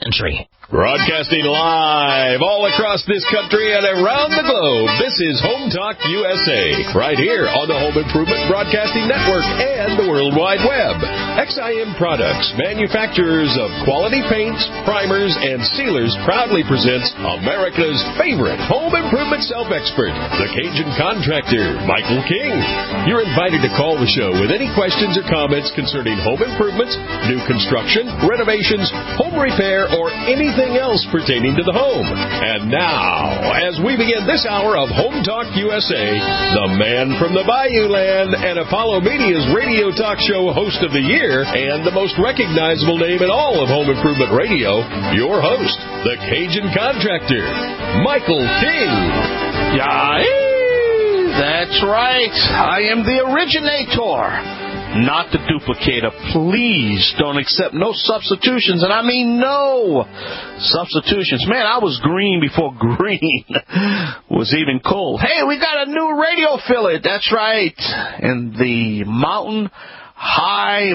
century. Broadcasting live all across this country and around the globe, this is Home Talk USA, right here on the Home Improvement Broadcasting Network and the World Wide Web. XIM Products, manufacturers of quality paints, primers, and sealers, proudly presents America's favorite home improvement self-expert, the Cajun contractor, Michael King. You're invited to call the show with any questions or comments concerning home improvements, new construction, renovations, home repair, or anything else pertaining to the home. And now, as we begin this hour of Home Talk USA, the man from the Bayou Land and Apollo Media's radio talk show host of the year and the most recognizable name in all of home improvement radio, your host, the Cajun contractor, Michael King. Yeah, that's right. I am the originator, not the duplicator. Please don't accept no substitutions, and I mean no substitutions. Man, I was green before green was even cool. Hey, we got a new radio affiliate. That's right. In the mile high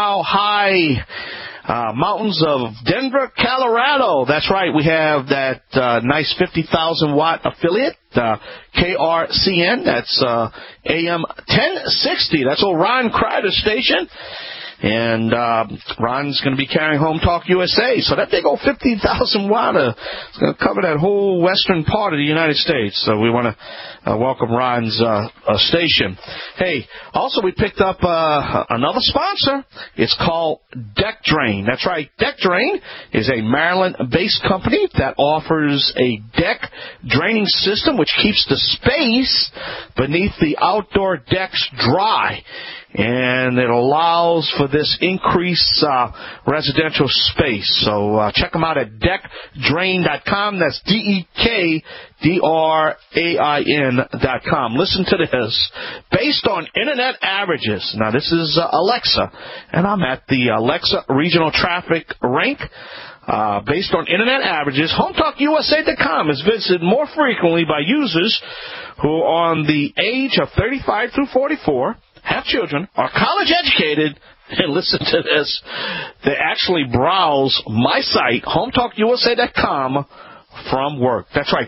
mountains of Denver, Colorado. That's right. We have that nice 50,000 watt affiliate, KRCN. That's AM 1060. That's old Ron Kreider's station. And Ron's going to be carrying Home Talk USA. So that big old 50,000 watt is going to cover that whole western part of the United States. So we want to welcome Ron's station. Hey, also we picked up another sponsor. It's called Deck Drain. That's right. Deck Drain is a Maryland-based company that offers a deck draining system which keeps the space beneath the outdoor decks dry. And it allows for this increased residential space. So check them out at deckdrain.com. That's DEKDRAIN.com. Listen to this. Based on internet averages, now this is Alexa, and I'm at the Alexa Regional Traffic Rank. Based on internet averages, HomeTalkUSA.com is visited more frequently by users who are on the age of 35 through 44, have children, are college educated, and listen to this, they actually browse my site, HomeTalkUSA.com, from work. That's right,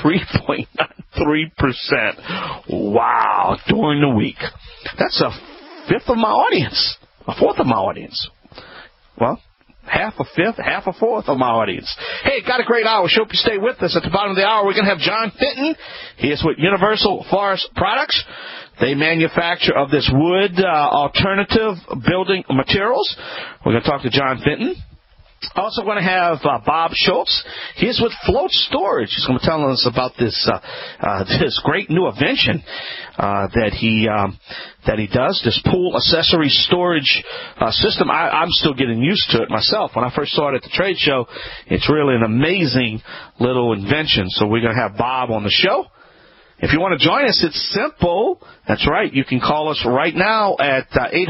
23.93%. Wow, during the week. That's a fifth of my audience, a fourth of my audience. Well, half a fifth, half a fourth of my audience. Hey, got a great hour. Hope you stay with us. At the bottom of the hour, we're going to have John Fenton. He is with Universal Forest Products. They manufacture of this wood alternative building materials. We're going to talk to John Fenton. Also going to have Bob Schultz. He's with Float Storage. He's going to be telling us about this great new invention that he does, this pool accessory storage system. I'm still getting used to it myself. When I first saw it at the trade show, it's really an amazing little invention. So we're going to have Bob on the show. If you want to join us, it's simple. That's right. You can call us right now at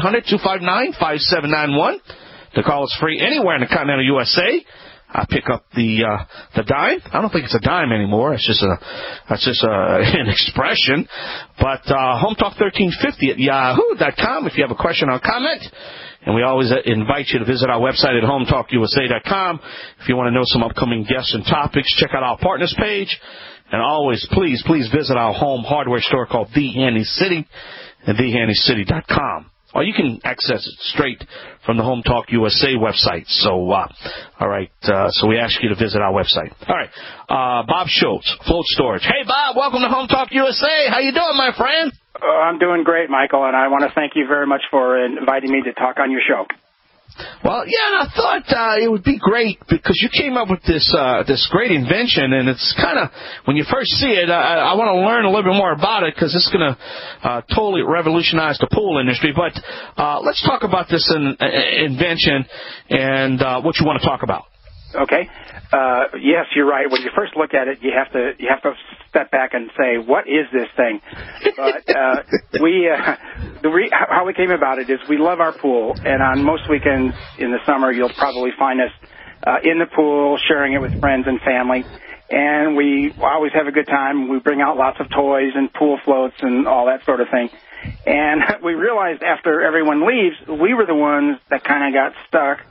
800-259-5791. The call is free anywhere in the continental USA. I pick up the dime. I don't think it's a dime anymore. That's just an expression. But Home Talk 1350 at yahoo.com if you have a question or comment. And we always invite you to visit our website at HomeTalkUSA.com. If you want to know some upcoming guests and topics, check out our partners page. And always, please visit our home hardware store called The Handy City at TheHandyCity.com. Or you can access it straight from the Home Talk USA website. So, all right. So we ask you to visit our website. All right. Bob Schultz, Float Storage. Hey, Bob, welcome to Home Talk USA. How you doing, my friend? I'm doing great, Michael, and I want to thank you very much for inviting me to talk on your show. Well, yeah, and I thought it would be great because you came up with this great invention, and it's kind of, when you first see it, I want to learn a little bit more about it because it's going to totally revolutionize the pool industry. But let's talk about this invention and what you want to talk about. Okay. Yes, you're right. When you first look at it, you have to step back and say, what is this thing? But how we came about it is we love our pool, and on most weekends in the summer, you'll probably find us in the pool, sharing it with friends and family. And we always have a good time. We bring out lots of toys and pool floats and all that sort of thing. And we realized after everyone leaves, we were the ones that kind of got stuck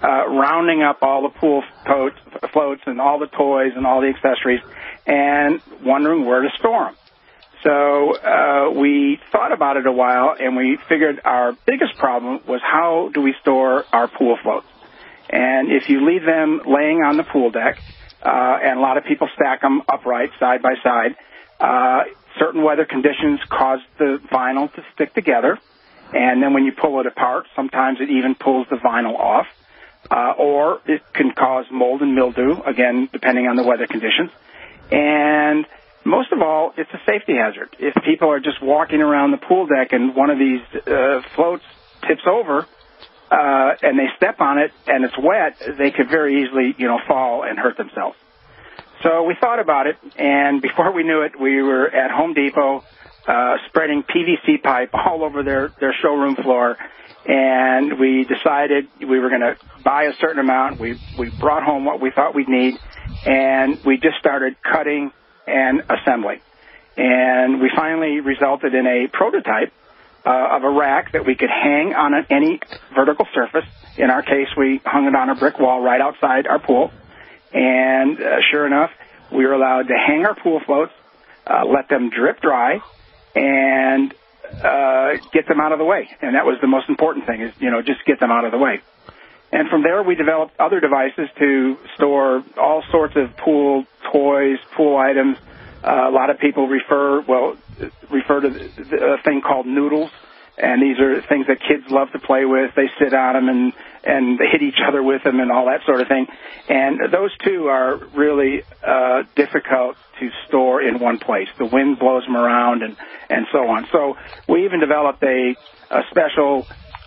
rounding up all the pool floats and all the toys and all the accessories and wondering where to store them. So we thought about it a while, and we figured our biggest problem was how do we store our pool floats. And if you leave them laying on the pool deck, and a lot of people stack them upright, side by side, certain weather conditions cause the vinyl to stick together. And then when you pull it apart, sometimes it even pulls the vinyl off. Or it can cause mold and mildew, again, depending on the weather conditions. And most of all, it's a safety hazard. If people are just walking around the pool deck and one of these floats tips over, and they step on it and it's wet, they could very easily, fall and hurt themselves. So we thought about it, and before we knew it, we were at Home Depot spreading PVC pipe all over their showroom floor, and we decided we were going to buy a certain amount. We brought home what we thought we'd need, and we just started cutting and assembling. And we finally resulted in a prototype of a rack that we could hang on any vertical surface. In our case, we hung it on a brick wall right outside our pool. And sure enough, we were allowed to hang our pool floats, let them drip dry, and get them out of the way. And that was the most important thing, is, just get them out of the way. And from there, we developed other devices to store all sorts of pool toys, pool items. A lot of people refer to a thing called noodles, and these are things that kids love to play with. They sit on them and they hit each other with them and all that sort of thing. And those two are really difficult to store in one place. The wind blows them around and so on. So we even developed a special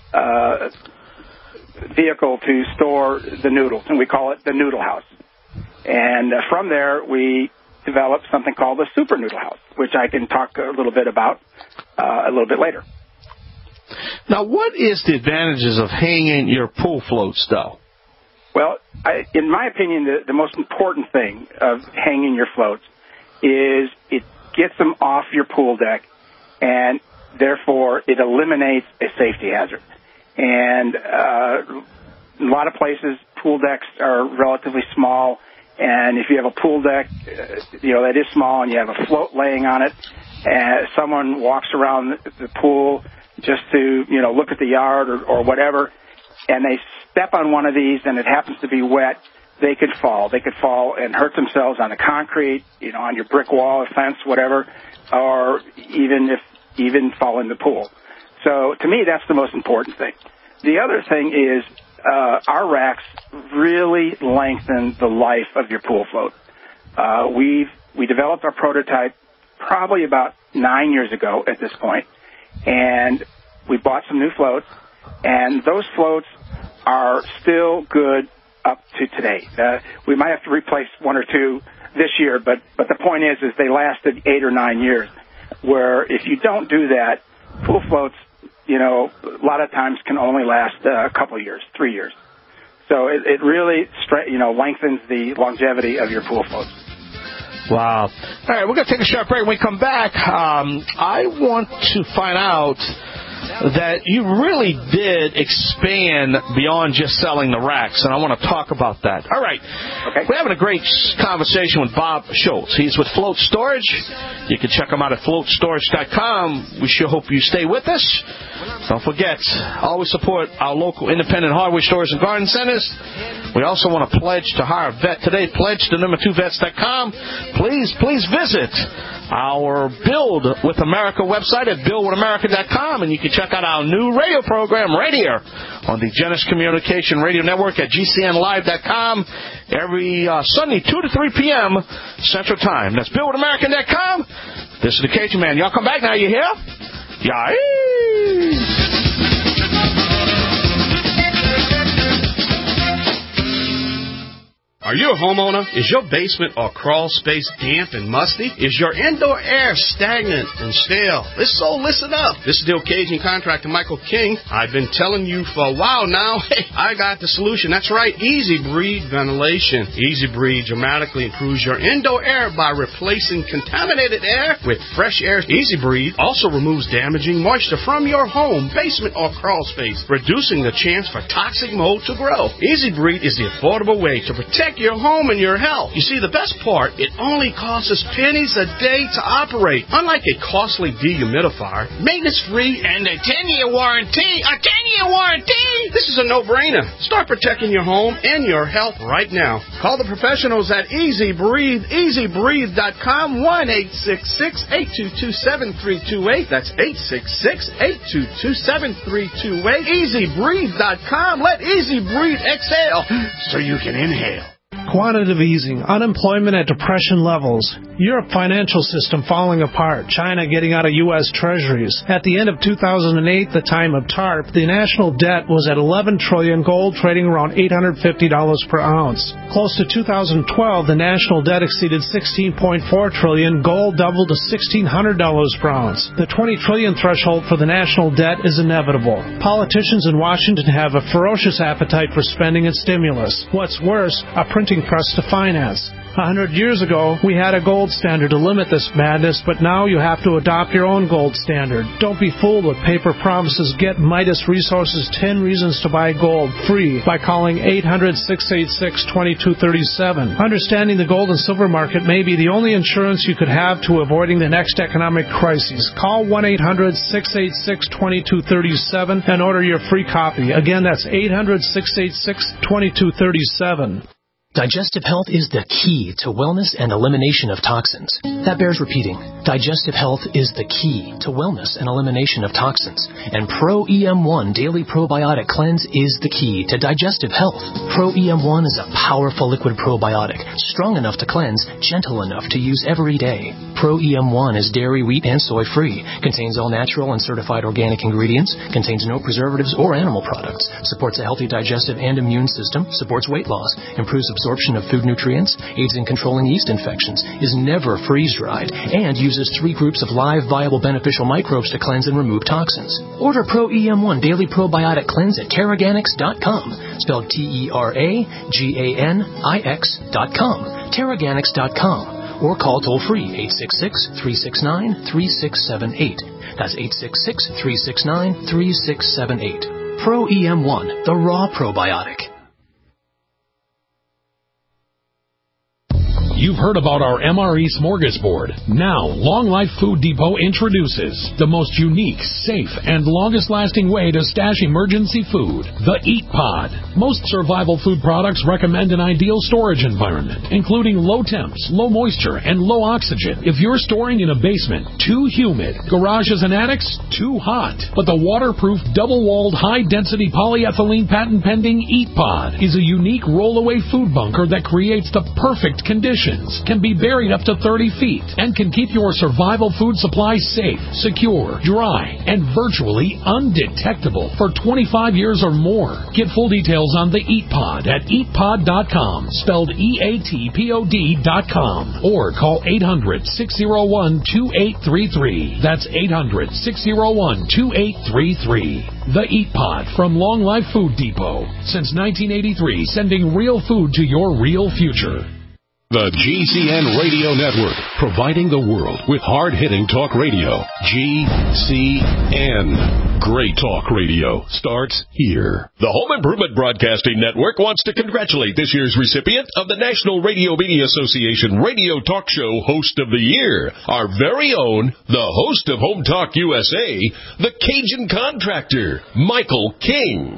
vehicle to store the noodles, and we call it the Noodle House. And from there, we developed something called the Super Noodle House, which I can talk a little bit about a little bit later. Now, what is the advantages of hanging your pool floats, though? Well, in my opinion, the most important thing of hanging your floats is it gets them off your pool deck, and therefore it eliminates a safety hazard. And a lot of places, pool decks are relatively small, and if you have a pool deck, that is small, and you have a float laying on it, and someone walks around the pool just to, look at the yard or whatever, and they step on one of these and it happens to be wet, they could fall. They could fall and hurt themselves on the concrete, on your brick wall or fence, whatever, or even fall in the pool. So to me, that's the most important thing. The other thing is our racks really lengthen the life of your pool float. We developed our prototype probably about 9 years ago at this point, and we bought some new floats, and those floats are still good up to today. We might have to replace one or two this year, but the point is they lasted 8 or 9 years, where if you don't do that, pool floats, a lot of times can only last a couple of years, 3 years. So it really, lengthens the longevity of your pool floats. Wow. All right, we're going to take a short break. When we come back, I want to find out that you really did expand beyond just selling the racks, and I want to talk about that. All right. Okay. We're having a great conversation with Bob Schultz. He's with Float Storage. You can check him out at floatstorage.com. We sure hope you stay with us. Don't forget, always support our local independent hardware stores and garden centers. We also want to pledge to hire a vet today. Pledge to number2vets.com. Please visit our Build with America website at buildwithamerica.com, and you can check out our new radio program right here on the Genesis Communication Radio Network at gcnlive.com every Sunday, 2 to 3 p.m. Central Time. That's buildwithamerica.com. This is the Cajun Man. Y'all come back now, you hear? Yeah. Are you a homeowner? Is your basement or crawl space damp and musty? Is your indoor air stagnant and stale? Listen up. This is the Cajun contractor, Michael King. I've been telling you for a while now, hey, I got the solution. That's right, Easy Breathe Ventilation. Easy Breathe dramatically improves your indoor air by replacing contaminated air with fresh air. Easy Breathe also removes damaging moisture from your home, basement, or crawl space, reducing the chance for toxic mold to grow. Easy Breathe is the affordable way to protect your home and your health. You see, the best part, it only costs us pennies a day to operate. Unlike a costly dehumidifier, maintenance-free, and a 10-year warranty. A 10-year warranty! This is a no-brainer. Start protecting your home and your health right now. Call the professionals at Easy Breathe. EasyBreathe.com, 1-866-822-7328. That's 866-822-7328. EasyBreathe.com. Let Easy Breathe exhale so you can inhale. Quantitative easing, unemployment at depression levels, Europe financial system falling apart, China getting out of U.S. treasuries. At the end of 2008, the time of TARP, the national debt was at $11 trillion, gold trading around $850 per ounce. Close to 2012, the national debt exceeded $16.4 trillion, gold doubled to $1,600 per ounce. The $20 trillion threshold for the national debt is inevitable. Politicians in Washington have a ferocious appetite for spending and stimulus. What's worse, a printing press to finance. 100 years ago, we had a gold standard to limit this madness, but now you have to adopt your own gold standard. Don't be fooled with paper promises. Get Midas Resources 10 Reasons to Buy Gold free by calling 800-686-2237. Understanding the gold and silver market may be the only insurance you could have to avoiding the next economic crisis. Call 1-800-686-2237 and order your free copy. Again, that's 800-686-2237. Digestive health is the key to wellness and elimination of toxins. That bears repeating. Digestive health is the key to wellness and elimination of toxins. And Pro-EM1 Daily Probiotic Cleanse is the key to digestive health. Pro-EM1 is a powerful liquid probiotic, strong enough to cleanse, gentle enough to use every day. Pro-EM1 is dairy, wheat, and soy-free, contains all natural and certified organic ingredients, contains no preservatives or animal products, supports a healthy digestive and immune system, supports weight loss, improves absorption of food nutrients, aids in controlling yeast infections, is never freeze-dried, and uses 3 groups of live, viable, beneficial microbes to cleanse and remove toxins. Order Pro-EM1 Daily Probiotic Cleanse at Teraganix.com, spelled Teraganix.com, Teraganix.com, or call toll-free 866-369-3678. That's 866-369-3678. Pro-EM1, the raw probiotic. You've heard about our MRE Smorgasbord. Now, Long Life Food Depot introduces the most unique, safe, and longest-lasting way to stash emergency food, the Eat Pod. Most survival food products recommend an ideal storage environment, including low temps, low moisture, and low oxygen. If you're storing in a basement, too humid, garages and attics, too hot. But the waterproof, double-walled, high-density polyethylene patent-pending Eat Pod is a unique roll-away food bunker that creates the perfect conditions, can be buried up to 30 feet, and can keep your survival food supply safe, secure, dry, and virtually undetectable for 25 years or more. Get full details on the Eat Pod at eatpod.com, spelled EATPOD.com, or call 800-601-2833. That's 800-601-2833. The Eat Pod from Long Life Food Depot. Since 1983, sending real food to your real future. The GCN Radio Network, providing the world with hard-hitting talk radio. GCN. Great talk radio starts here. The Home Improvement Broadcasting Network wants to congratulate this year's recipient of the National Radio Media Association Radio Talk Show Host of the Year, our very own, the host of Home Talk USA, the Cajun Contractor, Michael King.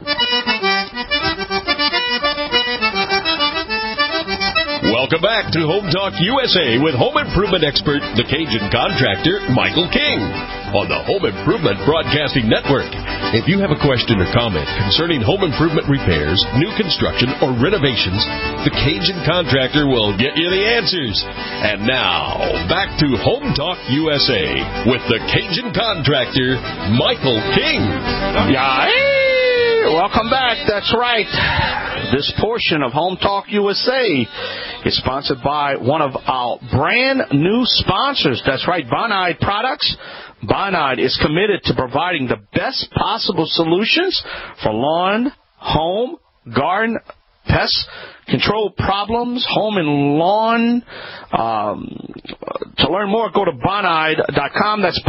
Welcome back to Home Talk USA with home improvement expert, the Cajun Contractor, Michael King, on the Home Improvement Broadcasting Network. If you have a question or comment concerning home improvement repairs, new construction, or renovations, the Cajun Contractor will get you the answers. And now, back to Home Talk USA with the Cajun Contractor, Michael King. Yeah. welcome back. That's right. This portion of Home Talk USA is sponsored by one of our brand new sponsors. That's right, Bonide Products. Bonide is committed to providing the best possible solutions for lawn, home, garden, pest control problems, home and lawn. To learn more, go to Bonide.com. That's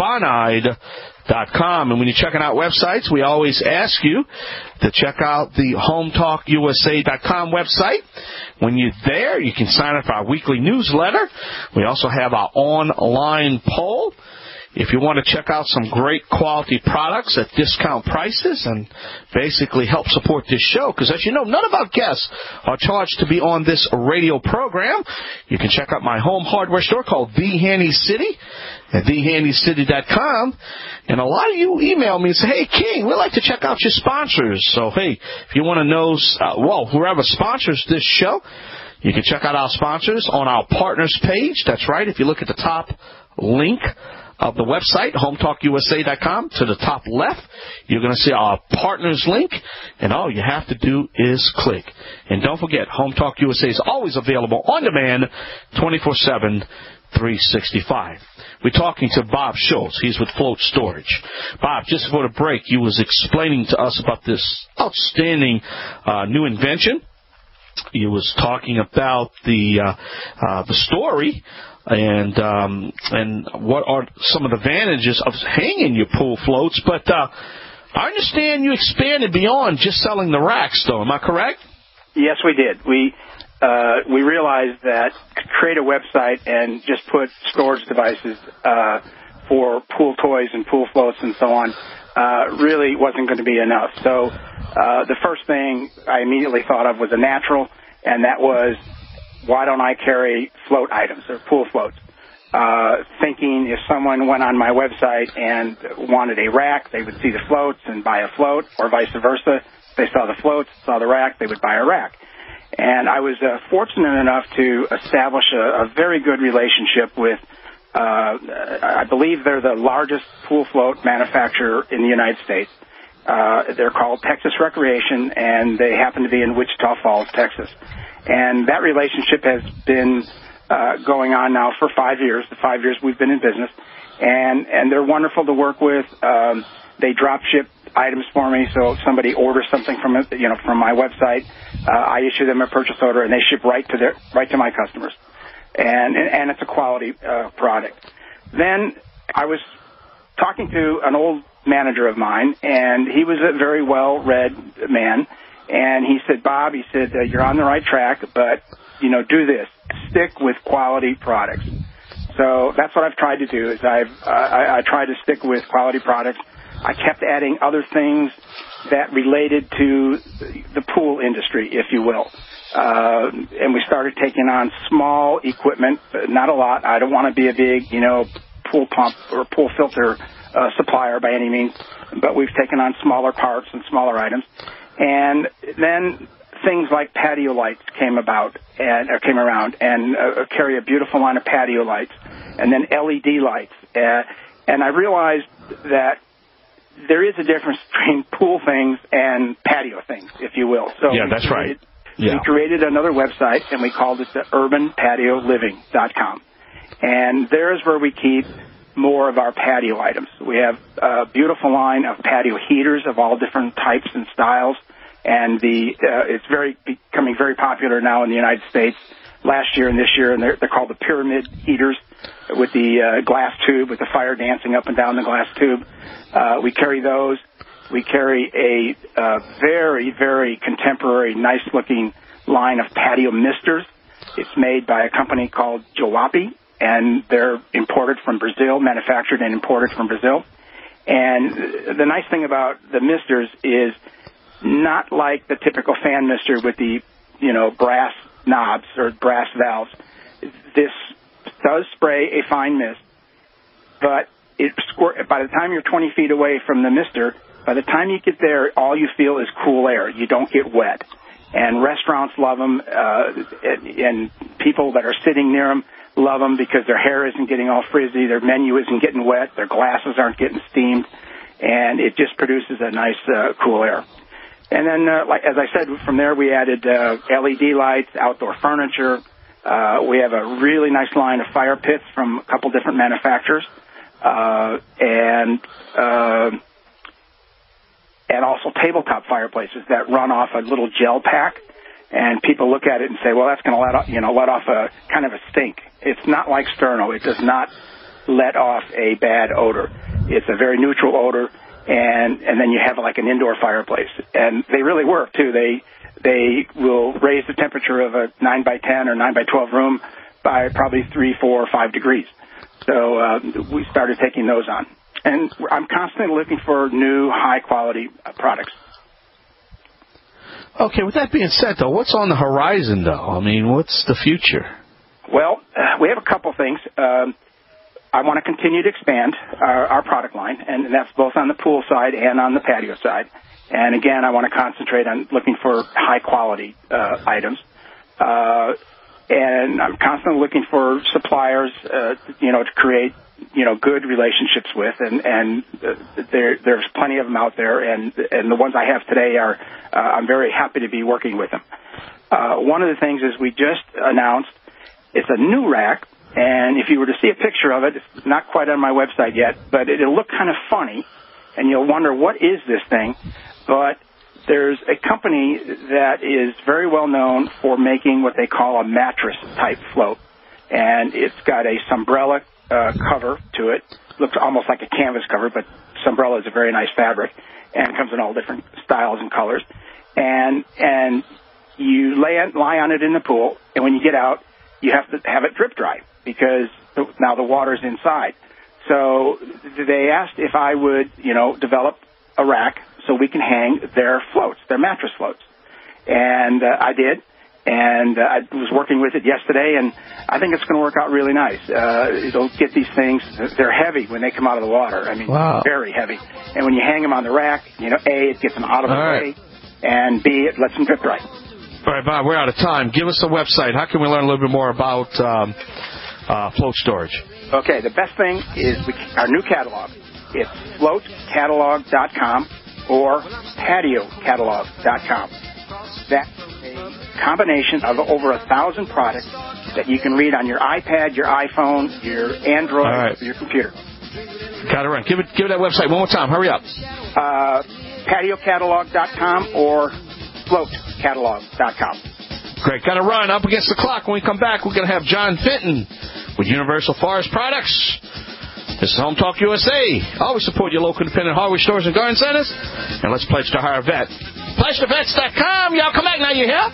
Bonide.com. And when you're checking out websites, we always ask you to check out the HomeTalkUSA.com website. When you're there, you can sign up for our weekly newsletter. We also have our online poll. If you want to check out some great quality products at discount prices and basically help support this show, because as you know, none of our guests are charged to be on this radio program, you can check out my home hardware store called The Handy City at TheHandyCity.com. And a lot of you email me and say, hey, King, we'd like to check out your sponsors. So, hey, if you want to know, whoever sponsors this show, you can check out our sponsors on our partners page. That's right. If you look at the top link of the website, HomeTalkUSA.com, to the top left, you're going to see our partners link, and all you have to do is click. And don't forget, Home Talk USA is always available on demand, 24/7, 365. We're talking to Bob Schultz. He's with Float Storage. Bob, just before the break, you was explaining to us about this outstanding new invention. You was talking about the story and what are some of the advantages of hanging your pool floats. But I understand you expanded beyond just selling the racks, though. Am I correct? Yes, we did. We realized that to create a website and just put storage devices for pool toys and pool floats and so on really wasn't going to be enough. So the first thing I immediately thought of was a natural, and that was, why don't I carry float items or pool floats? Thinking if someone went on my website and wanted a rack, they would see the floats and buy a float, or vice versa. If they saw the floats, saw the rack, they would buy a rack. And I was fortunate enough to establish a very good relationship with, I believe they're the largest pool float manufacturer in the United States. They're called Texas Recreation, and they happen to be in Wichita Falls, Texas. And that relationship has been going on now for 5 years, the 5 years we've been in business. And they're wonderful to work with. They drop ship items for me, so if somebody orders something from my website, I issue them a purchase order, and they ship right to my customers. And it's a quality product. Then I was talking to an old manager of mine, and he was a very well-read man. And he said, Bob, he said, you're on the right track, but, do this. Stick with quality products. So that's what I've tried to do, is I tried to stick with quality products. I kept adding other things that related to the pool industry, if you will. And we started taking on small equipment, not a lot. I don't want to be a big, pool pump or pool filter supplier by any means, but we've taken on smaller parts and smaller items. And then things like patio lights came around, and carry a beautiful line of patio lights, and then LED lights. And I realized that there is a difference between pool things and patio things, if you will. So yeah, that's right. Yeah. We created another website, and we called it the UrbanPatioLiving.com. And there's where we keep more of our patio items. We have a beautiful line of patio heaters of all different types and styles, and it's becoming very popular now in the United States. Last year and this year, and they're called the pyramid heaters with the glass tube, with the fire dancing up and down the glass tube. We carry those. We carry a very, very contemporary, nice-looking line of patio misters. It's made by a company called Joapi, and they're imported from Brazil, manufactured and imported from Brazil. And the nice thing about the misters is not like the typical fan mister with the, brass knobs or brass valves. This does spray a fine mist, but by the time you're 20 feet away from the mister, by the time you get there, all you feel is cool air. You don't get wet. And restaurants love them, and people that are sitting near them love them because their hair isn't getting all frizzy, their menu isn't getting wet, their glasses aren't getting steamed, and it just produces a nice cool air. And then, like as I said, from there we added LED lights, outdoor furniture. We have a really nice line of fire pits from a couple different manufacturers, and also tabletop fireplaces that run off a little gel pack. And people look at it and say, "Well, that's going to let off a kind of a stink." It's not like Sterno; it does not let off a bad odor. It's a very neutral odor. And then you have like an indoor fireplace, and they really work too. They will raise the temperature of a 9x10 or 9x12 room by probably 3, 4, or 5 degrees. So we started taking those on, and I'm constantly looking for new high quality products. Okay, with that being said, though, what's on the horizon, though? I mean, what's the future? Well, we have a couple things. I want to continue to expand our product line, and that's both on the pool side and on the patio side. And again, I want to concentrate on looking for high-quality items. And I'm constantly looking for suppliers, to create, good relationships with. And there's plenty of them out there. And the ones I have today I'm very happy to be working with them. One of the things is we just announced it's a new rack. And if you were to see a picture of it, it's not quite on my website yet, but it'll look kind of funny, and you'll wonder, what is this thing? But there's a company that is very well known for making what they call a mattress-type float. And it's got a Sombrella cover to it. Looks almost like a canvas cover, but Sombrella is a very nice fabric, and it comes in all different styles and colors. And you lie on it in the pool, and when you get out, you have to have it drip dry, because now the water's inside. So they asked if I would, develop a rack so we can hang their floats, their mattress floats. And I did, and I was working with it yesterday, and I think it's going to work out really nice. It'll get these things, they're heavy when they come out of the water. I mean, wow. Very heavy. And when you hang them on the rack, A, it gets them out of the way, and B, it lets them drip dry. All right, Bob, we're out of time. Give us the website. How can we learn a little bit more about float storage? Okay, the best thing is our new catalog. It's floatcatalog.com or patiocatalog.com. That's a combination of over 1,000 products that you can read on your iPad, your iPhone, your Android, or your computer. Got it right. Give it that website one more time. Hurry up. Patiocatalog.com or floatcatalog.com. Great. Got to run up against the clock. When we come back, we're going to have John Fenton with Universal Forest Products. This is Home Talk USA. Always support your local independent hardware stores and garden centers. And let's pledge to hire a vet. PledgeToVets.com. Y'all come back now, you hear?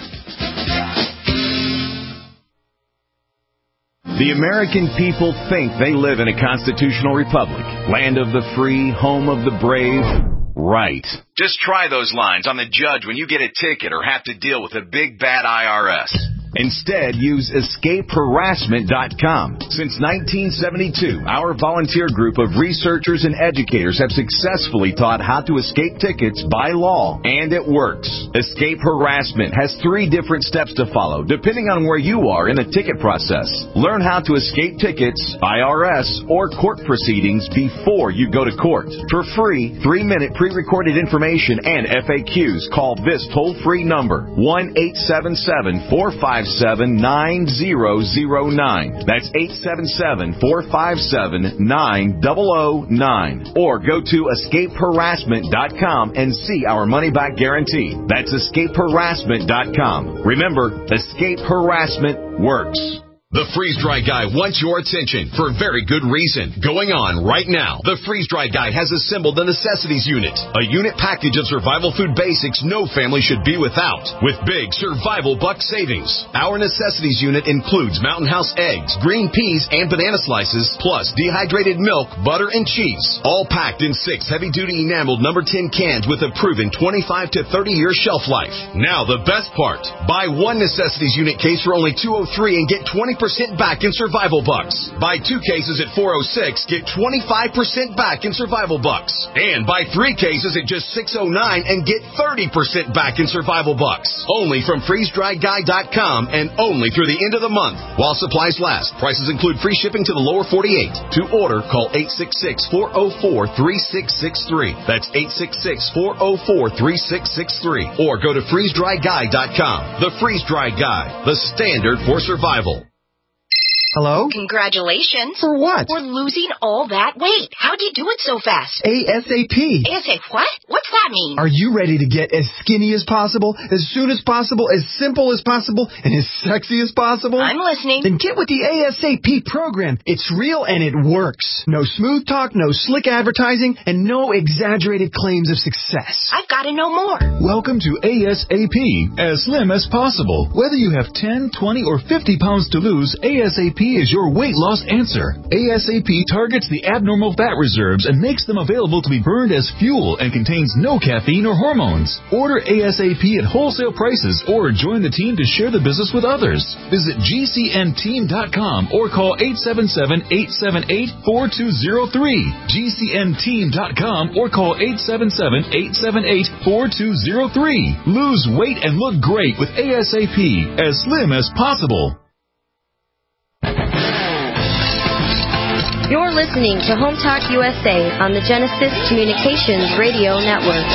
The American people think they live in a constitutional republic. Land of the free, home of the brave. Right. Just try those lines on the judge when you get a ticket or have to deal with a big bad IRS. Instead, use EscapeHarassment.com. Since 1972, our volunteer group of researchers and educators have successfully taught how to escape tickets by law, and it works. Escape Harassment has 3 different steps to follow, depending on where you are in the ticket process. Learn how to escape tickets, IRS, or court proceedings before you go to court. For free, 3-minute pre-recorded information and FAQs, call this toll-free number, 1-877-457-9009. That's 877-457-9009. Or go to EscapeHarassment.com and see our money-back guarantee. That's EscapeHarassment.com. Remember, Escape Harassment works. The Freeze Dry Guy wants your attention for a very good reason. Going on right now, the Freeze Dry Guy has assembled the Necessities Unit, a unit package of survival food basics no family should be without, with big survival buck savings. Our Necessities Unit includes Mountain House eggs, green peas, and banana slices, plus dehydrated milk, butter, and cheese, all packed in 6 heavy-duty enameled number 10 cans with a proven 25 to 30-year shelf life. Now the best part, buy 1 Necessities Unit case for only $203 and get 20% 25% back in survival bucks. Buy 2 cases at $4.06, get 25% back in survival bucks. And buy 3 cases at just $6.09 and get 30% back in survival bucks. Only from freezedryguy.com and only through the end of the month while supplies last. Prices include free shipping to the lower 48. To order, call 866-404-3663. That's 866-404-3663. Or go to freezedryguy.com. The Freeze Dry Guy, the standard for survival. Hello? Congratulations. For what? For losing all that weight. How'd you do it so fast? ASAP. ASAP what? What's that mean? Are you ready to get as skinny as possible, as soon as possible, as simple as possible, and as sexy as possible? I'm listening. Then get with the ASAP program. It's real and it works. No smooth talk, no slick advertising, and no exaggerated claims of success. I've got to know more. Welcome to ASAP, as slim as possible. Whether you have 10, 20, or 50 pounds to lose, ASAP is your weight loss answer. ASAP targets the abnormal fat reserves and makes them available to be burned as fuel and contains no caffeine or hormones. Order ASAP at wholesale prices or join the team to share the business with others. Visit GCNteam.com or call 877-878-4203. GCNteam.com or call 877-878-4203. Lose weight and look great with ASAP, as slim as possible. You're listening to Home Talk USA on the Genesis Communications Radio Network.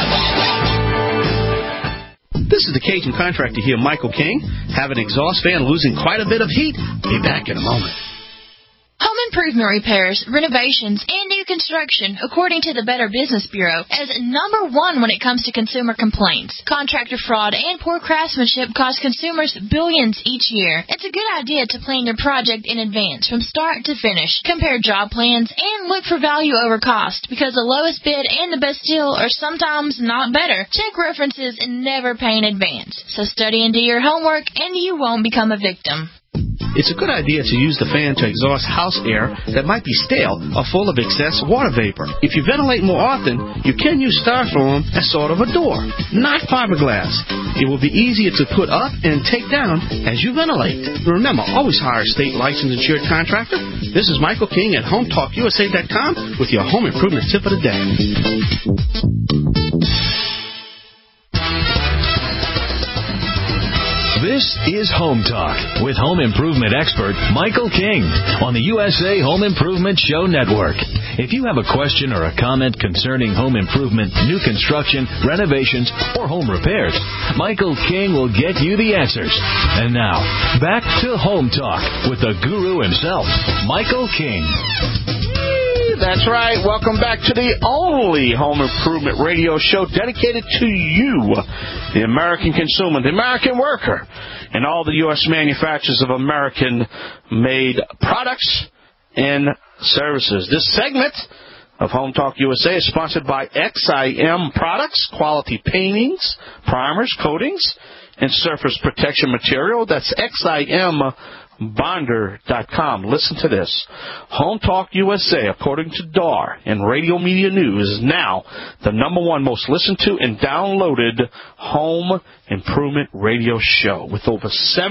This is the Cajun contractor here, Michael King. Have an exhaust fan losing quite a bit of heat? Be back in a moment. Home improvement repairs, renovations, and new construction, according to the Better Business Bureau, is number one when it comes to consumer complaints. Contractor fraud and poor craftsmanship cost consumers billions each year. It's a good idea to plan your project in advance from start to finish. Compare job plans and look for value over cost, because the lowest bid and the best deal are sometimes not better. Check references and never pay in advance. So study and do your homework, and you won't become a victim. It's a good idea to use the fan to exhaust house air that might be stale or full of excess water vapor. If you ventilate more often, you can use styrofoam as sort of a door, not fiberglass. It will be easier to put up and take down as you ventilate. Remember, always hire a state licensed insured contractor. This is Michael King at HomeTalkUSA.com with your home improvement tip of the day. This is Home Talk with home improvement expert Michael King on the USA Home Improvement Show Network. If you have a question or a comment concerning home improvement, new construction, renovations, or home repairs, Michael King will get you the answers. And now, back to Home Talk with the guru himself, Michael King. That's right. Welcome back to the only home improvement radio show dedicated to you, the American consumer, the American worker, and all the U.S. manufacturers of American-made products and services. This segment of Home Talk USA is sponsored by XIM Products, quality paintings, primers, coatings, and surface protection material. That's XIMBonder.com. Listen to this. Home Talk USA, according to DAR and Radio Media News, is now the #1 most listened to and downloaded home improvement radio show with over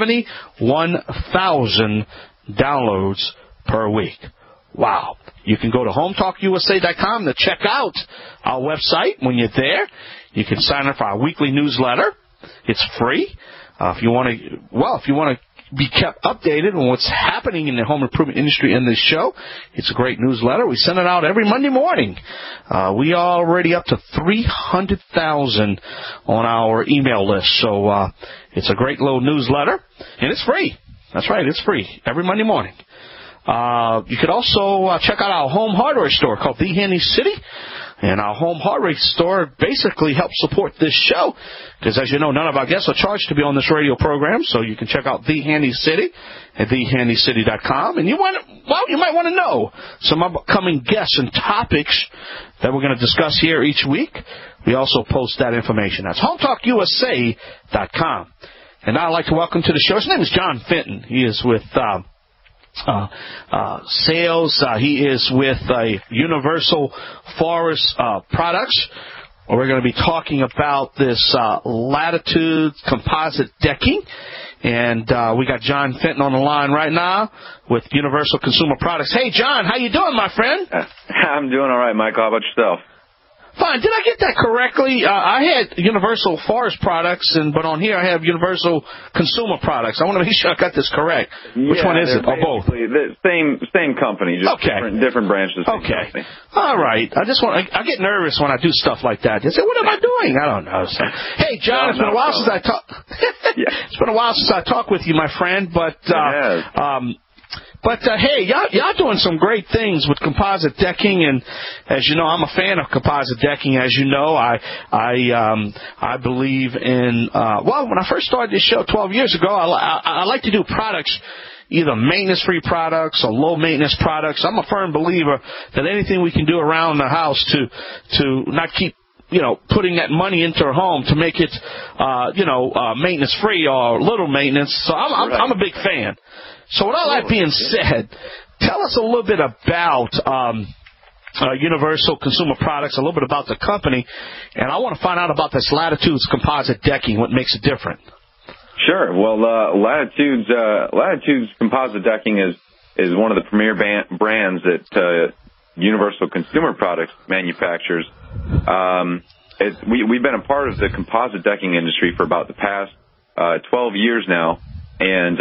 71,000 downloads per week. Wow. You can go to HomeTalkUSA.com to check out our website. When you're there, you can sign up for our weekly newsletter. It's free. If you want to be kept updated on what's happening in the home improvement industry in this show, it's a great newsletter. We send it out every Monday morning. We are already up to 300,000 on our email list. So it's a great little newsletter, and it's free. That's right, it's free every Monday morning. You could also check out our home hardware store called The Handy City. And our home hardware store basically helps support this show because, as you know, none of our guests are charged to be on this radio program. So you can check out The Handy City at TheHandyCity.com. And you might want to know some upcoming guests and topics that we're going to discuss here each week. We also post that information. That's HomeTalkUSA.com. And now I'd like to welcome to the show. His name is John Fenton. He is with sales. He is with Universal Forest Products. We're going to be talking about this Latitude composite decking And we got John Fenton on the line right now with Universal Consumer Products. Hey, John, how you doing, my friend? I'm doing all right, Michael. How about yourself? Fine. Did I get that correctly? I had Universal Forest Products, but on here I have Universal Consumer Products. I want to make sure I got this correct. Which one is it? Or both? The same company, just different branches. Okay. All right. I get nervous when I do stuff like that. I say, what am I doing? I don't know. So, hey, John, it's been a while since I talked. It's been a while since I talked with you, my friend. But hey, y'all doing some great things with composite decking, and as you know, I'm a fan of composite decking. As you know, I believe in. When I first started this show 12 years ago, I like to do products, either maintenance-free products or low-maintenance products. I'm a firm believer that anything we can do around the house to not keep putting that money into our home to make it maintenance-free or little maintenance. So I'm a big fan. So with all that being said, tell us a little bit about Universal Consumer Products, a little bit about the company, and I want to find out about this Latitudes composite decking, what makes it different. Sure. Well, Latitudes composite decking is one of the premier brands that Universal Consumer Products manufactures. We've been a part of the composite decking industry for about the past 12 years now, and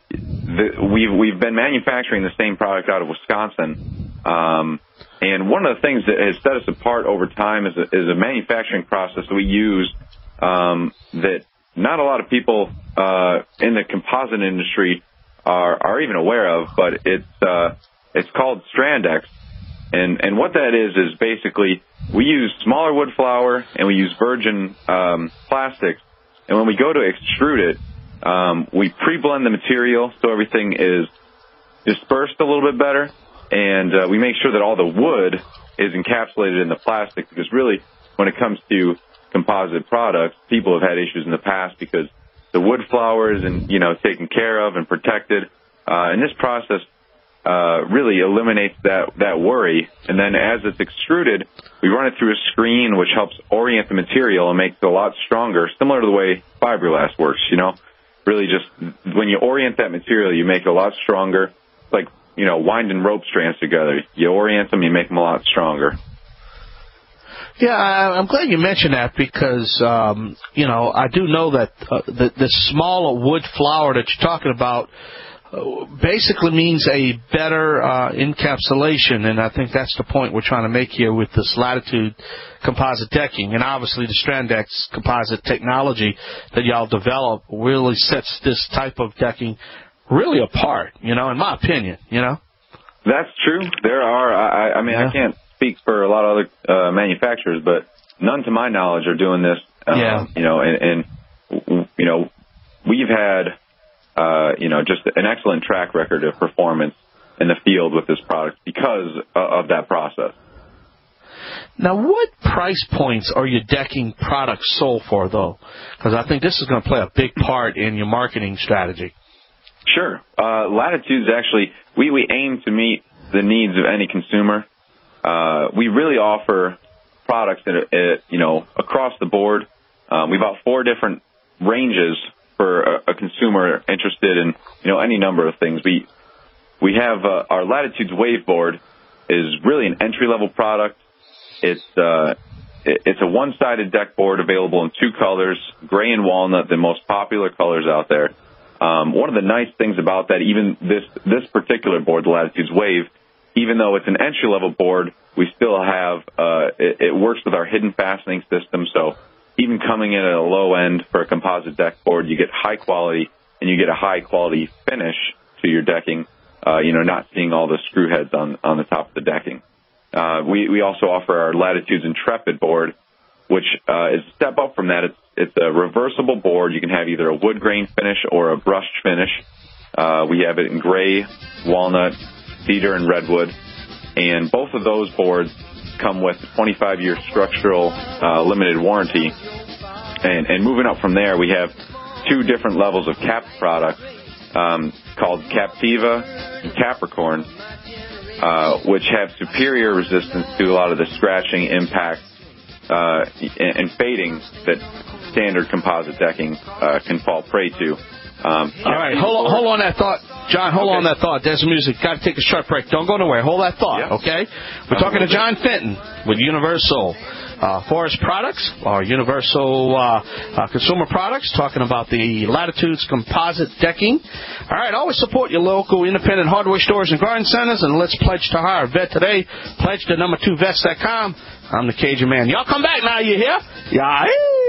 we've been manufacturing the same product out of Wisconsin. And one of the things that has set us apart over time is a manufacturing process that we use that not a lot of people in the composite industry are even aware of, but it's called Strandex. And what that is basically we use smaller wood flour and we use virgin plastics. And when we go to extrude it, we pre-blend the material so everything is dispersed a little bit better, and we make sure that all the wood is encapsulated in the plastic, because really when it comes to composite products, people have had issues in the past because the wood flour isn't taken care of and protected, and this process really eliminates that worry. And then as it's extruded, we run it through a screen which helps orient the material and makes it a lot stronger, similar to the way fiberglass works, Really just when you orient that material, you make it a lot stronger. It's like, winding rope strands together. You orient them, you make them a lot stronger. Yeah, I'm glad you mentioned that because, I do know that the smaller wood flour that you're talking about basically means a better encapsulation, and I think that's the point we're trying to make here with this Latitude composite decking. And obviously the Strandex composite technology that y'all develop really sets this type of decking really apart, in my opinion, That's true. There are, I can't speak for a lot of other manufacturers, but none to my knowledge are doing this. We've had just an excellent track record of performance in the field with this product because of that process. Now, what price points are your decking products sold for, though? Because I think this is going to play a big part in your marketing strategy. Sure. Latitudes, actually, we aim to meet the needs of any consumer. We really offer products that, across the board. We've got 4 different ranges for a consumer interested in, any number of things. We have our Latitudes Wave Board is really an entry-level product. It's a one-sided deck board available in 2 colors, gray and walnut, the most popular colors out there. One of the nice things about that, even this particular board, the Latitudes Wave, even though it's an entry-level board, we still have it works with our hidden fastening system. So even coming in at a low end for a composite deck board, you get high quality and you get a high quality finish to your decking. Not seeing all the screw heads on the top of the decking. We also offer our Latitudes Intrepid board, which is a step up from that. It's a reversible board. You can have either a wood grain finish or a brushed finish. We have it in gray, walnut, cedar, and redwood. And both of those boards come with a 25-year structural limited warranty. And moving up from there, we have 2 different levels of capped product called Captiva and Capricorn, which have superior resistance to a lot of the scratching, impact, and fading that standard composite decking can fall prey to. All right, hold on that thought. John, hold on that thought. There's music. Got to take a short break. Don't go nowhere. Hold that thought, okay? We're talking to John Fenton with Universal Forest Products, or Universal Consumer Products, talking about the Latitudes composite decking. All right, always support your local independent hardware stores and garden centers, and let's pledge to hire a vet today. Pledge to number2vets.com. I'm the Cajun Man. Y'all come back now, you hear? Yeah.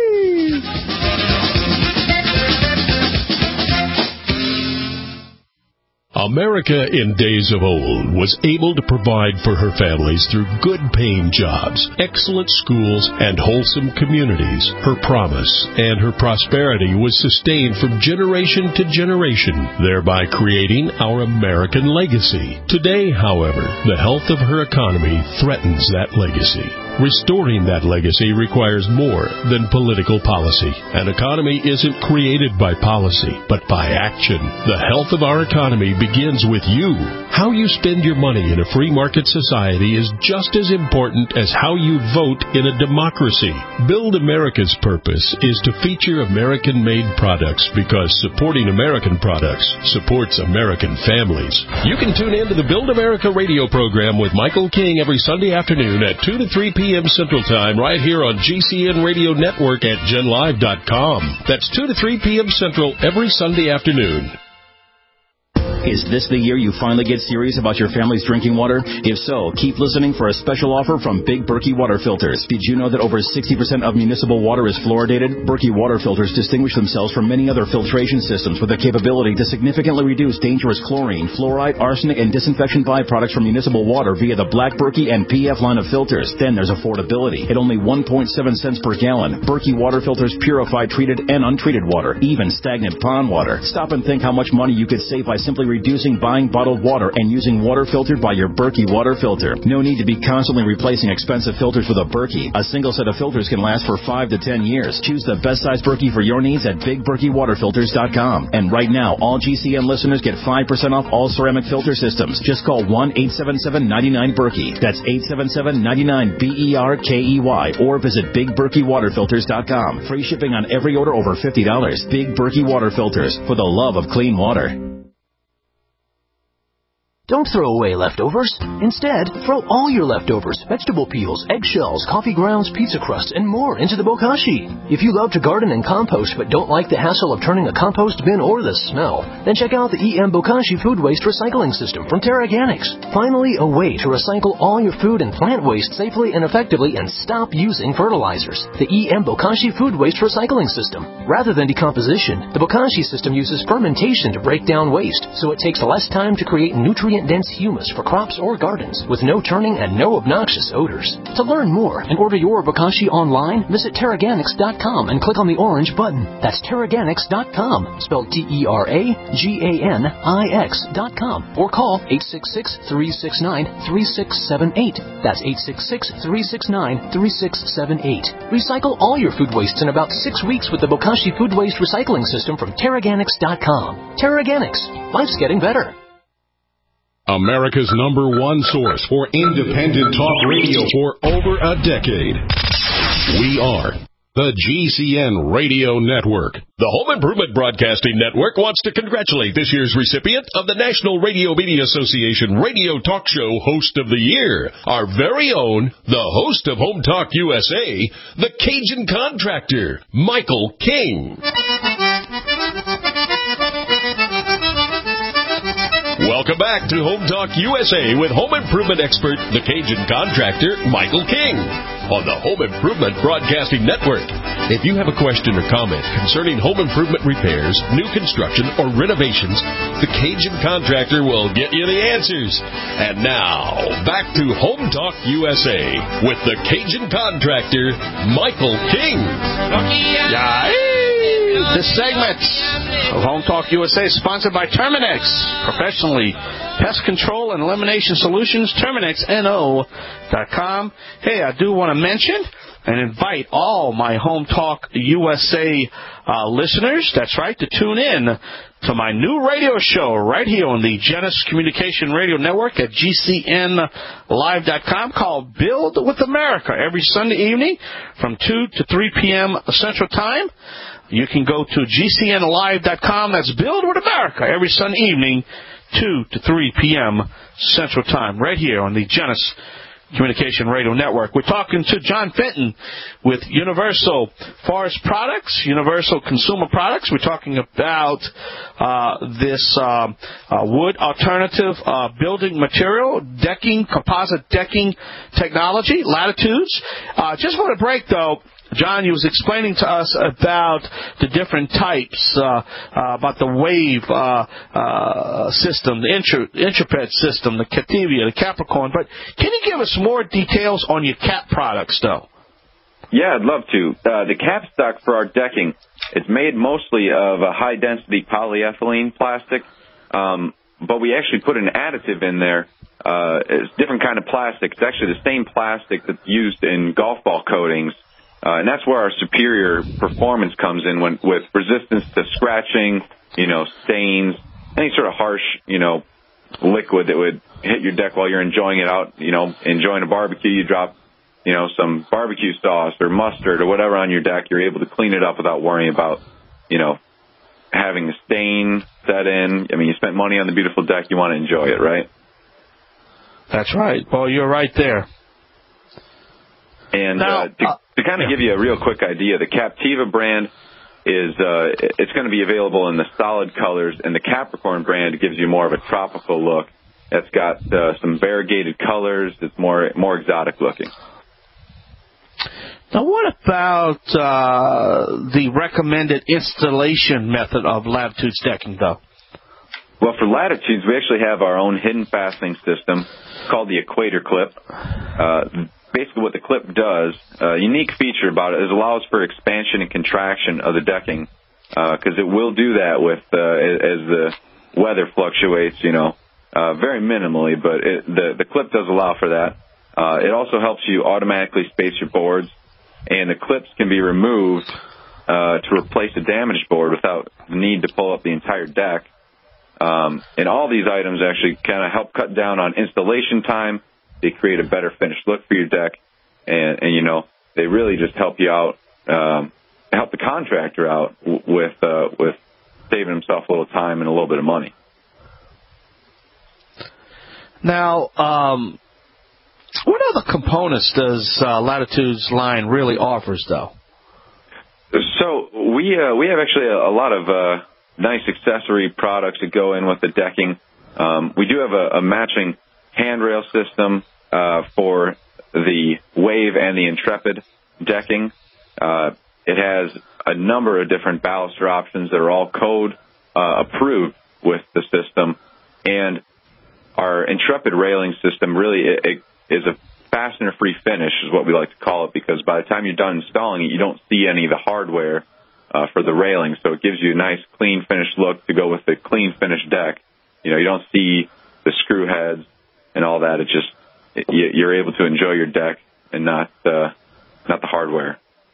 America in days of old was able to provide for her families through good-paying jobs, excellent schools, and wholesome communities. Her promise and her prosperity was sustained from generation to generation, thereby creating our American legacy. Today, however, the health of her economy threatens that legacy. Restoring that legacy requires more than political policy. An economy isn't created by policy, but by action. The health of our economy begins with you. How you spend your money in a free market society is just as important as how you vote in a democracy. Build America's purpose is to feature American-made products, because supporting American products supports American families. You can tune in to the Build America radio program with Michael King every Sunday afternoon at 2 to 3 p.m. Central Time right here on GCN Radio Network at GenLive.com. That's 2 to 3 p.m. Central every Sunday afternoon. Is this the year you finally get serious about your family's drinking water? If so, keep listening for a special offer from Big Berkey Water Filters. Did you know that over 60% of municipal water is fluoridated? Berkey Water Filters distinguish themselves from many other filtration systems with the capability to significantly reduce dangerous chlorine, fluoride, arsenic, and disinfection byproducts from municipal water via the Black Berkey and PF line of filters. Then there's affordability. At only 1.7 cents per gallon, Berkey Water Filters purify treated and untreated water, even stagnant pond water. Stop and think how much money you could save by simply reducing buying bottled water and using water filtered by your Berkey water filter. No need to be constantly replacing expensive filters with a Berkey. A single set of filters can last for 5 to 10 years. Choose the best size Berkey for your needs at BigBerkeyWaterFilters.com. And right now, all GCN listeners get 5% off all ceramic filter systems. Just call 1-877-99-BERKEY. That's 877-99-BERKEY. Or visit BigBerkeyWaterFilters.com. Free shipping on every order over $50. Big Berkey Water Filters, for the love of clean water. Don't throw away leftovers. Instead, throw all your leftovers, vegetable peels, eggshells, coffee grounds, pizza crusts, and more into the bokashi. If you love to garden and compost but don't like the hassle of turning a compost bin or the smell, then check out the EM Bokashi Food Waste Recycling System from TerraGanix. Finally, a way to recycle all your food and plant waste safely and effectively and stop using fertilizers. The EM Bokashi Food Waste Recycling System. Rather than decomposition, the Bokashi system uses fermentation to break down waste, so it takes less time to create nutrient-dense humus for crops or gardens with no turning and no obnoxious odors. To learn more and order your Bokashi online, visit TerraGanix.com and click on the orange button. That's TerraGanix.com, spelled TerraGanix.com, or call 866-369-3678. That's 866-369-3678. Recycle all your food wastes in about 6 weeks with the Bokashi Food Waste Recycling System from TerraGanix.com. TerraGanix. Life's getting better. America's #1 source for independent talk radio for over a decade. We are the GCN Radio Network. The Home Improvement Broadcasting Network wants to congratulate this year's recipient of the National Radio Media Association Radio Talk Show Host of the Year, our very own, the host of Home Talk USA, the Cajun Contractor, Michael King. Welcome back to Home Talk USA with home improvement expert, the Cajun Contractor, Michael King, on the Home Improvement Broadcasting Network. If you have a question or comment concerning home improvement repairs, new construction, or renovations, the Cajun Contractor will get you the answers. And now, back to Home Talk USA with the Cajun Contractor, Michael King. This segment of Home Talk USA is sponsored by Terminix, professionally pest control and elimination solutions, TerminixNO.com. Hey, I do want to mention and invite all my Home Talk USA listeners, that's right, to tune in to my new radio show right here on the Genesis Communication Radio Network at GCNlive.com called Build with America every Sunday evening from 2 to 3 p.m. Central Time. You can go to GCNlive.com. That's Build with America every Sunday evening, 2 to 3 p.m. Central Time, right here on the Genesis Communication Radio Network. We're talking to John Fenton with Universal Forest Products, Universal Consumer Products. We're talking about this wood alternative building material, decking, composite decking technology, Latitudes. Just want to break, though. John, you was explaining to us about the different types, about the wave system, the Intrepid system, the Cativia, the Capricorn. But can you give us more details on your cap products, though? Yeah, I'd love to. The cap stock for our decking, it's made mostly of a high-density polyethylene plastic, but we actually put an additive in there. It's a different kind of plastic. It's actually the same plastic that's used in golf ball coatings. And that's where our superior performance comes in with resistance to scratching, stains, any sort of harsh, liquid that would hit your deck while you're enjoying it out, enjoying a barbecue. You drop, some barbecue sauce or mustard or whatever on your deck. You're able to clean it up without worrying about, having a stain set in. I mean, you spent money on the beautiful deck. You want to enjoy it, right? That's right. Well, you're right there. And to kind of give you a real quick idea, the Captiva brand is it's going to be available in the solid colors, and the Capricorn brand gives you more of a tropical look. It's got some variegated colors. It's more exotic looking. Now, what about the recommended installation method of Latitudes decking, though? Well, for Latitudes, we actually have our own hidden fastening system called the Equator Clip. Basically what the clip does, a unique feature about it, is it allows for expansion and contraction of the decking, because it will do that with as the weather fluctuates, very minimally, but the clip does allow for that. It also helps you automatically space your boards, and the clips can be removed to replace a damaged board without the need to pull up the entire deck. And all these items actually kind of help cut down on installation time. They create a better finished look for your deck, and they really just help you out, help the contractor out with saving himself a little time and a little bit of money. Now, what other components does Latitudes line really offers, though? So we have actually a lot of nice accessory products that go in with the decking. We do have a matching handrail system for the Wave and the Intrepid decking. It has a number of different baluster options that are all code approved with the system. And our Intrepid railing system really is a fastener-free finish is what we like to call it, because by the time you're done installing it, you don't see any of the hardware for the railing. So it gives you a nice, clean, finished look to go with the clean, finished deck. You don't see the screw heads and all that. It's just you're able to enjoy your deck and not the hardware.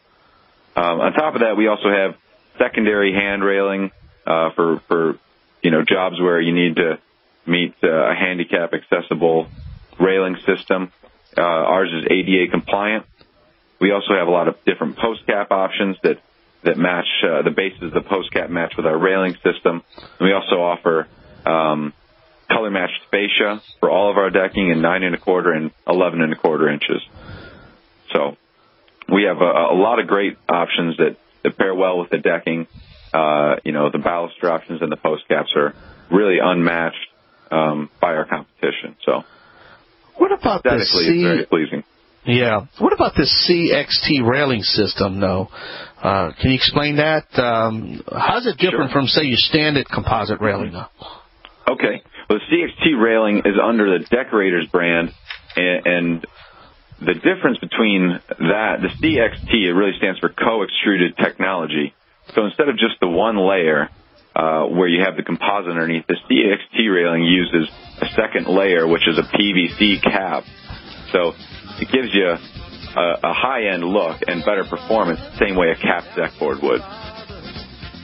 On top of that, we also have secondary hand railing for jobs where you need to meet a handicap accessible railing system. Ours is ADA compliant. We also have a lot of different post cap options that match the bases of the post cap match with our railing system. And we also offer color matched fascia for all of our decking in 9 1/4 and 11 1/4 inches. So we have a lot of great options that pair well with the decking. The baluster options and the post caps are really unmatched by our competition. So what about it's very pleasing. Yeah. What about this CXT railing system, though? Can you explain that? How is it different from, say, your standard composite railing, though? Okay. Well, the CXT railing is under the Decorators brand, and the difference between that, the CXT, it really stands for co-extruded technology. So instead of just the one layer where you have the composite underneath, the CXT railing uses a second layer, which is a PVC cap. So it gives you a high-end look and better performance the same way a capped deck board would.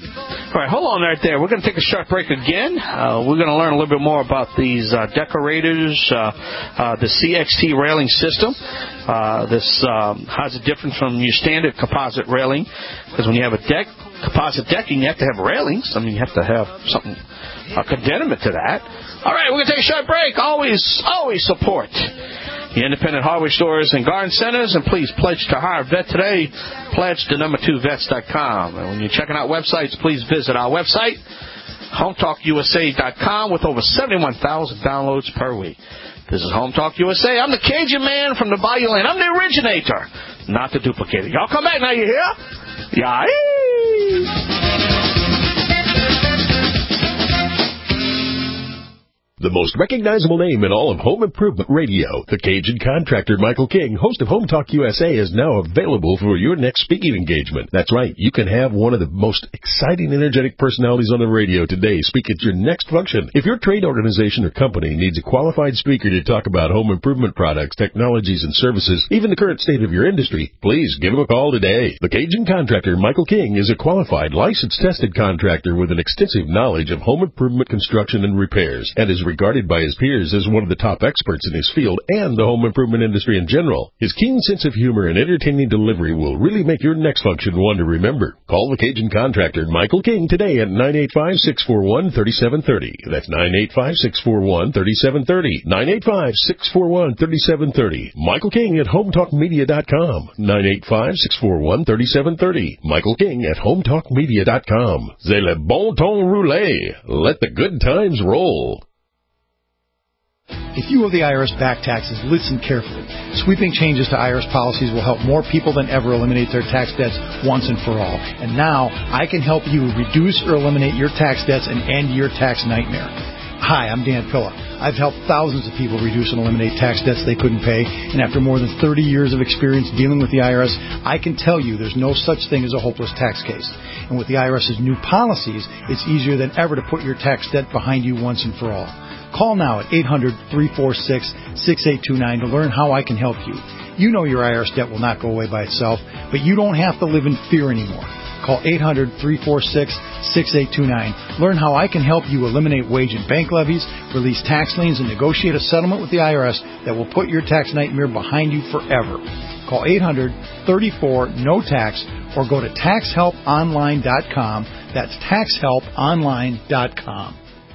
All right, hold on right there. We're going to take a short break again. We're going to learn a little bit more about these decorators, the CXT railing system. How's it different from your standard composite railing? Because when you have composite decking, you have to have railings. I mean, you have to have something, a condiment to that. All right, we're going to take a short break. Always support the independent hardware stores and garden centers, and please pledge to hire a vet today. Pledge to number2vets.com. And when you're checking out websites, please visit our website, hometalkusa.com, with over 71,000 downloads per week. This is Home Talk USA. I'm the Cajun man from the Bayou Lane. I'm the originator, not the duplicator. Y'all come back now, you hear? Yeah. The most recognizable name in all of home improvement radio, the Cajun contractor Michael King, host of Home Talk USA, is now available for your next speaking engagement. That's right, you can have one of the most exciting, energetic personalities on the radio today speak at your next function. If your trade organization or company needs a qualified speaker to talk about home improvement products, technologies, and services, even the current state of your industry, please give him a call today. The Cajun contractor Michael King is a qualified, licensed-tested contractor with an extensive knowledge of home improvement construction and repairs, and is regarded by his peers as one of the top experts in his field and the home improvement industry in general. His keen sense of humor and entertaining delivery will really make your next function one to remember. Call the Cajun contractor Michael King today at 985-641-3730. That's 985-641-3730. 985-641-3730. Michael King at HomeTalkMedia.com. 985-641-3730. Michael King at HomeTalkMedia.com. C'est le bon ton roulé. Let the good times roll. If you owe the IRS back taxes, listen carefully. Sweeping changes to IRS policies will help more people than ever eliminate their tax debts once and for all. And now, I can help you reduce or eliminate your tax debts and end your tax nightmare. Hi, I'm Dan Pilla. I've helped thousands of people reduce and eliminate tax debts they couldn't pay, and after more than 30 years of experience dealing with the IRS, I can tell you there's no such thing as a hopeless tax case. And with the IRS's new policies, it's easier than ever to put your tax debt behind you once and for all. Call now at 800-346-6829 to learn how I can help you. You know your IRS debt will not go away by itself, but you don't have to live in fear anymore. Call 800-346-6829. Learn how I can help you eliminate wage and bank levies, release tax liens, and negotiate a settlement with the IRS that will put your tax nightmare behind you forever. Call 800-34-NO-TAX or go to taxhelponline.com. That's taxhelponline.com.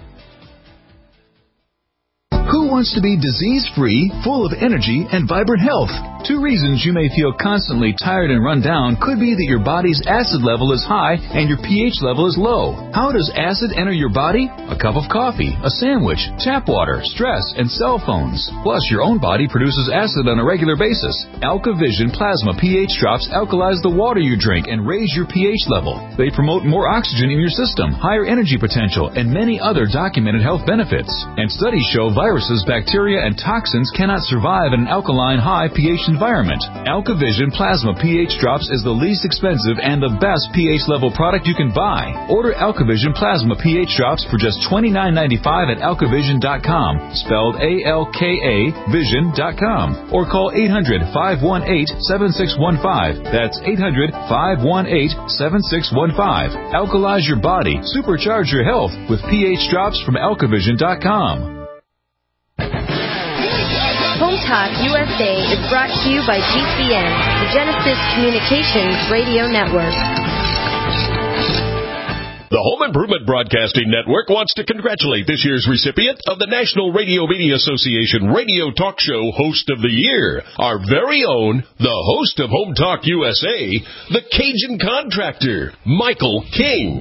Who wants to be disease-free, full of energy, and vibrant health? 2 reasons you may feel constantly tired and run down could be that your body's acid level is high and your pH level is low. How does acid enter your body? A cup of coffee, a sandwich, tap water, stress, and cell phones. Plus, your own body produces acid on a regular basis. AlkaVision Plasma pH drops alkalize the water you drink and raise your pH level. They promote more oxygen in your system, higher energy potential, and many other documented health benefits. And studies show viruses, bacteria, and toxins cannot survive in an alkaline, high pH environment. AlkaVision Plasma pH Drops is the least expensive and the best pH level product you can buy. Order AlkaVision Plasma pH Drops for just $29.95 at alkavision.com, spelled A-L-K-A Vision.com, or call 800-518-7615. That's 800-518-7615. Alkalize your body, supercharge your health with pH Drops from alkavision.com. Home Talk USA is brought to you by GCN, the Genesis Communications Radio Network. The Home Improvement Broadcasting Network wants to congratulate this year's recipient of the National Radio Media Association Radio Talk Show Host of the Year, our very own, the host of Home Talk USA, the Cajun contractor, Michael King.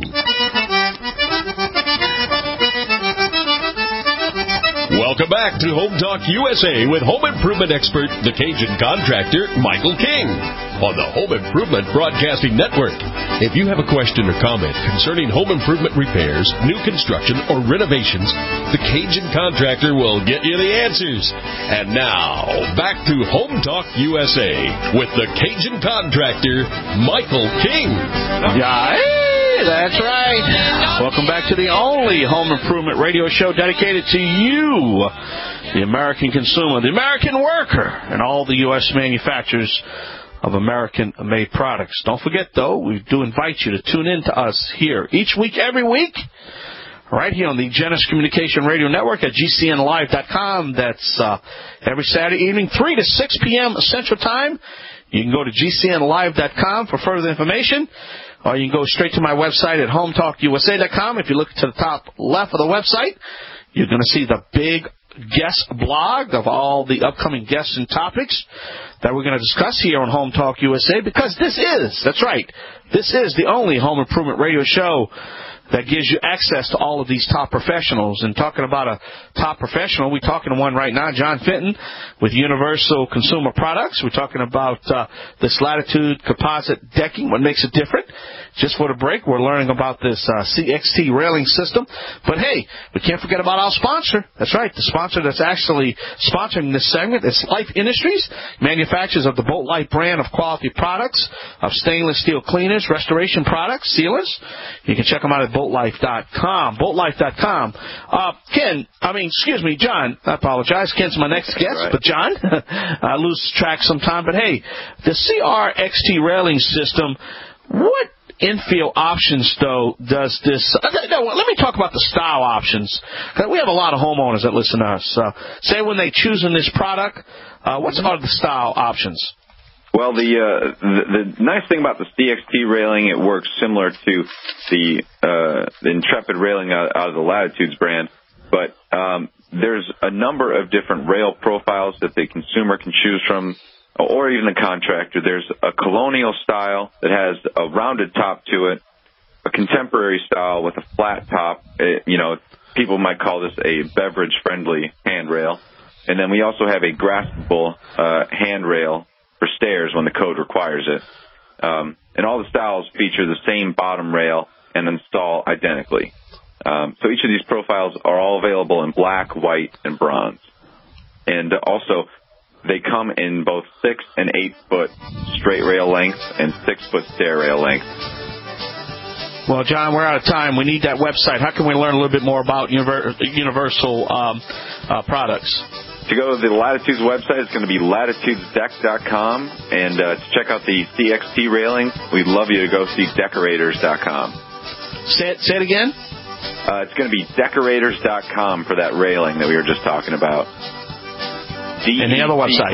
Welcome back to Home Talk USA with home improvement expert, the Cajun contractor, Michael King, on the Home Improvement Broadcasting Network. If you have a question or comment concerning home improvement repairs, new construction, or renovations, the Cajun contractor will get you the answers. And now, back to Home Talk USA with the Cajun contractor, Michael King. That's right. Welcome back to the only home improvement radio show dedicated to you, the American consumer, the American worker, and all the U.S. manufacturers of American-made products. Don't forget, though, we do invite you to tune in to us here each week, every week, right here on the Genesis Communication Radio Network at GCNlive.com. That's every Saturday evening, 3 to 6 p.m. Central Time. You can go to GCNlive.com for further information, or you can go straight to my website at HometalkUSA.com. If you look to the top left of the website, you're going to see the big guest blog of all the upcoming guests and topics that we're going to discuss here on Home Talk USA, because this is the only home improvement radio show that gives you access to all of these top professionals. And talking about a top professional, we're talking to one right now, John Fenton with Universal Consumer Products. We're talking about this Latitude composite decking, what makes it different. Just for the break, we're learning about this CXT railing system. But, hey, we can't forget about our sponsor. That's right, the sponsor that's actually sponsoring this segment is Life Industries, manufacturers of the Bolt Life brand of quality products, of stainless steel cleaners, restoration products, sealers. You can check them out at BoltLife.com. BoltLife.com. John, I apologize. Ken's my next guest, right. But John, I lose track sometime. But, hey, the CRXT railing system, what infield options, though, does this... No, let me talk about the style options. We have a lot of homeowners that listen to us. Say when they choosing this product, what's are the style options? Well, the nice thing about the CXT railing, it works similar to the Intrepid railing out of the Latitudes brand, but there's a number of different rail profiles that the consumer can choose from, or even the contractor. There's a colonial style that has a rounded top to it, a contemporary style with a flat top. People might call this a beverage-friendly handrail. And then we also have a graspable handrail for stairs when the code requires it. And all the styles feature the same bottom rail and install identically. So each of these profiles are all available in black, white, and bronze. And also, they come in both 6 and 8 foot straight rail length and 6 foot stair rail length. Well, John, we're out of time. We need that website. How can we learn a little bit more about Universal products? To go to the Latitudes website, it's going to be latitudesdeck.com. And to check out the CXT railing, we'd love you to go see decorators.com. Say it again? It's going to be decorators.com for that railing that we were just talking about. And the other website?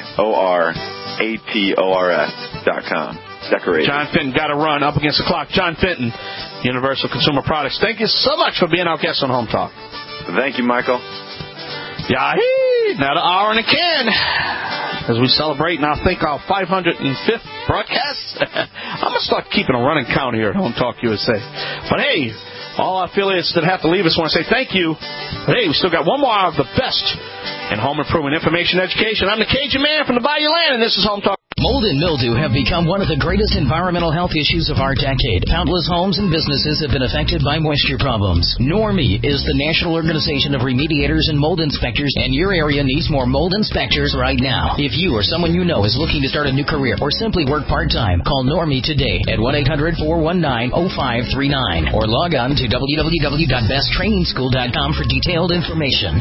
DECKORATORS.com. Decorators. John Fenton, got to run up against the clock. John Fenton, Universal Consumer Products. Thank you so much for being our guest on Home Talk. Thank you, Michael. Yahoo! Now the hour in a can. As we celebrate, and I think our 505th broadcast. I'm going to start keeping a running count here at Home Talk USA. But hey, all our affiliates that have to leave us want to say thank you. But hey, we still got one more hour of the best in home improvement information education. I'm the Cajun Man from the Bayou Land, and this is Home Talk. Mold and mildew have become one of the greatest environmental health issues of our decade. Countless homes and businesses have been affected by moisture problems. NORMI is the National Organization of Remediators and Mold Inspectors, and your area needs more mold inspectors right now. If you or someone you know is looking to start a new career or simply work part-time, call NORMI today at 1-800-419-0539 or log on to www.besttrainingschool.com for detailed information.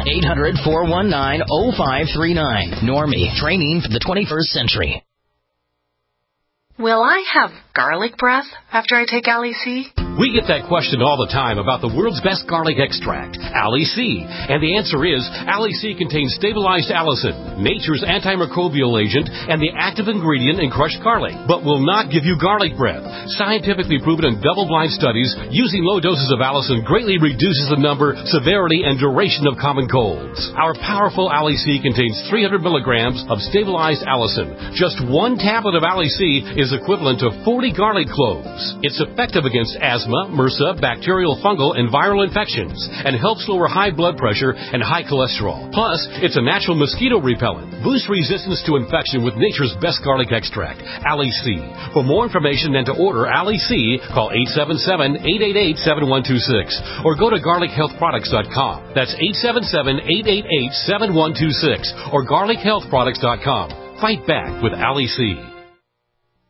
800-419-0539. NORMI, training for the 21st century. Will I have garlic breath after I take Ali-C? We get that question all the time about the world's best garlic extract, Ali-C. And the answer is, Ali-C contains stabilized allicin, nature's antimicrobial agent, and the active ingredient in crushed garlic, but will not give you garlic breath. Scientifically proven in double-blind studies, using low doses of allicin greatly reduces the number, severity, and duration of common colds. Our powerful Ali-C contains 300 milligrams of stabilized allicin. Just one tablet of Ali-C is equivalent to 40 garlic cloves. It's effective against asthma, MRSA, bacterial, fungal, and viral infections, and helps lower high blood pressure and high cholesterol. Plus, it's a natural mosquito repellent. Boost resistance to infection with nature's best garlic extract, Ali-C. For more information and to order Ali-C, call 877-888-7126 or go to garlichealthproducts.com. That's 877-888-7126 or garlichealthproducts.com. Fight back with Ali-C.